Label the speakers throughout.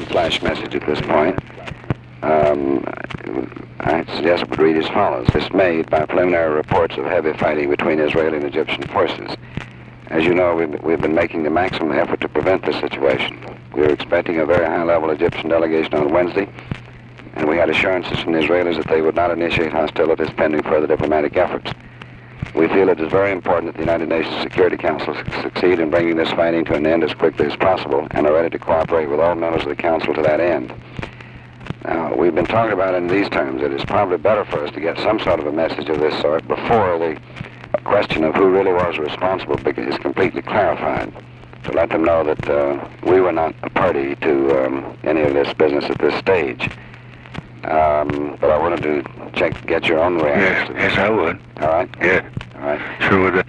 Speaker 1: flash message at this point. I suggest we read as follows. Dismayed by preliminary reports of heavy fighting between Israeli and Egyptian forces. As you know, we've been making the maximum effort to prevent this situation. We were expecting a very high-level Egyptian delegation on Wednesday, and we had assurances from the Israelis that they would not initiate hostilities pending further diplomatic efforts. We feel it is very important that the United Nations Security Council succeed in bringing this fighting to an end as quickly as possible, and are ready to cooperate with all members of the Council to that end. Now, we've been talking about it in these terms. It is probably better for us to get some sort of a message of this sort before the question of who really was responsible is completely clarified. To let them know that we were not a party to any of this business at this stage. But I wanted to get your own reaction.
Speaker 2: Yes, I would.
Speaker 1: All right?
Speaker 2: Yeah.
Speaker 1: All right.
Speaker 2: Sure would.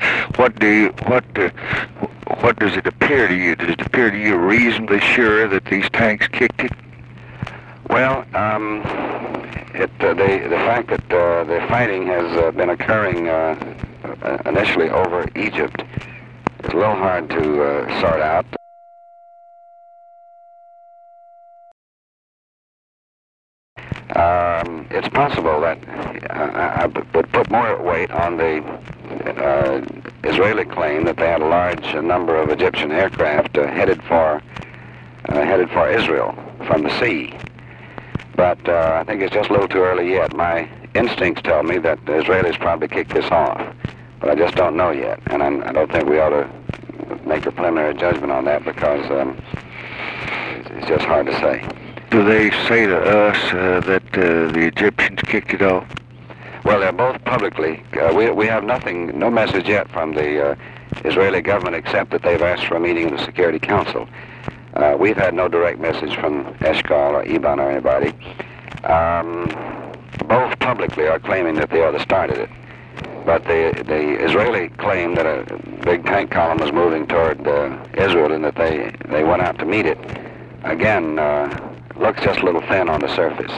Speaker 2: What does it appear to you? Does it appear to you reasonably sure that these tanks kicked it?
Speaker 1: Well, the fact that the fighting has been occurring initially over Egypt is a little hard to sort out. It's possible that I would put more weight on the Israeli claim that they had a large number of Egyptian aircraft headed for Israel from the sea. But I think it's just a little too early yet. My instincts tell me that the Israelis probably kicked this off, but I just don't know yet, and I don't think we ought to make a preliminary judgment on that because it's just hard to say.
Speaker 2: Do they say to us that the Egyptians kicked it off?
Speaker 1: Well, they're both publicly. We have no message yet from the Israeli government except that they've asked for a meeting of the Security Council. We've had no direct message from Eshkol or Eban or anybody. Both publicly are claiming that they are the started it. But the Israeli claim that a big tank column was moving toward Israel and that they went out to meet it, again, looks just a little thin on the surface.